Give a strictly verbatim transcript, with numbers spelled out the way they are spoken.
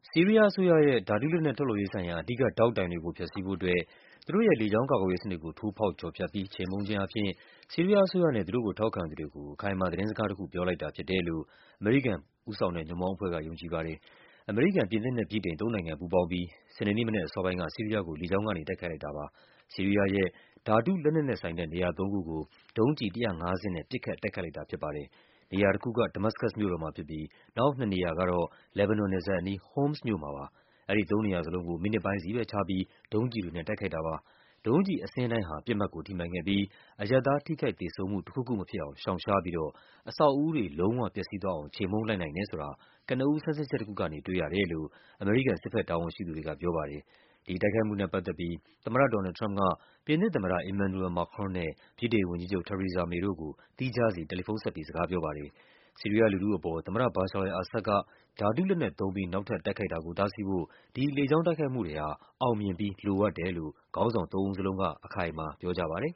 ဆီးရီးယားအစိုးရရဲ့ ဓာတုလက်နက်ထုတ်လုပ်ရေးဆိုင်ရာ အဓိကဒေါက်တိုင်တွေကို ဖျက်ဆီးဖို့အတွက် သူတို့ရဲ့ လေကြောင်းကာကွယ်ရေးစနစ်ကို ထိုးဖောက်ကျော်ဖြတ်ပြီး ချေမှုန်းခြင်းအားဖြင့် ဆီးရီးယားအစိုးရနဲ့ သူတို့ကိုထောက်ခံသူတွေကို အခိုင်အမာ သတင်းစကားတခု ပြောလိုက်တာဖြစ်တယ်လို့ အမေရိကန်ဦးဆောင်တဲ့ ညွန့်ပေါင်းအဖွဲ့က ယုံကြည်ပါတယ်။ အမေရိကန်၊ ပြင်သစ်နဲ့ ဗြိတိန် သုံးနိုင်ငံပူးပေါင်းပြီး စနေနေ့မနက်အစောပိုင်းက ဆီးရီးယားကို လေကြောင်းကနေ တိုက်ခိုက်လိုက်တာပါ။ ဆီးရီးယားရဲ့ ဓာတုလက်နက်နဲ့ဆိုင်တဲ့ နေရာသုံးခုကို ဒုံးကျည် ၁၅၀ နဲ့ ပစ်ခတ်တိုက်ခိုက်လိုက်တာဖြစ်ပါတယ်။ နေရာတခုက ဒမတ်စကတ်စ်မြို့တော်မှာဖြစ်ပြီး နောက်နှစ်နေရာကတော့ လက်ဘနွန်နယ်စပ်အနီး Homs မြို့မှာပါ။ အဲဒီသုံးနေရာလုံးကို မိနစ်ပိုင်းစီပဲခြားပြီး ဒုံးကျည်တွေနဲ့ တိုက်ခိုက်တာပါ။ ဒုံးကျည်အစင်းတိုင်းဟာ ပစ်မှတ်ကို ထိမှန်ခဲ့ပြီး အရပ်သား ထိခိုက်သေဆုံးမှု တခုခုမဖြစ်အောင် ရှောင်ရှားပြီးတော့ အဆောက်အဦးတွေ လုံးဝပျက်စီးသွားအောင် ချေမှုန်းလိုက်နိုင်တယ်ဆိုတာ ကနဦး ဆန်းစစ်ချက်တခုကနေ တွေ့ရတယ်လို့ အမေရိကန် စစ်ဘက်တာဝန်ရှိသူတွေကပြောပါတယ်။ ဒီတိုက်ခိုက်မှုနဲ့ပတ်သက်ပြီး သမ္မတ ဒေါ်နယ်လ်ဒ် ထရမ့်ပ်က ပြင်သစ်သမ္မတ Emmanuel Macron နဲ့ ဗြိတိန်ဝန်ကြီးချုပ် Theresa May တို့ကို သီးခြားစီ တယ်လီဖုန်းဆက်ပြီး စကားပြောပါတယ်။ ဆီးရီးယားလူထုအပေါ် သမ္မတ ဘာရှာ အယ်လ် အာဆဒ်က ဓာတုလက်နက်သုံးပြီး နောက်ထပ်တိုက်ခိုက်တာကို တားဆီးဖို့ ဒီလေကြောင်းတိုက်ခိုက်မှုတွေဟာ အောင်မြင်ပြီး လိုအပ်တယ်လို့ ခေါင်းဆောင်သုံးဦးလုံးက အခိုင်အမာပြောကြပါတယ်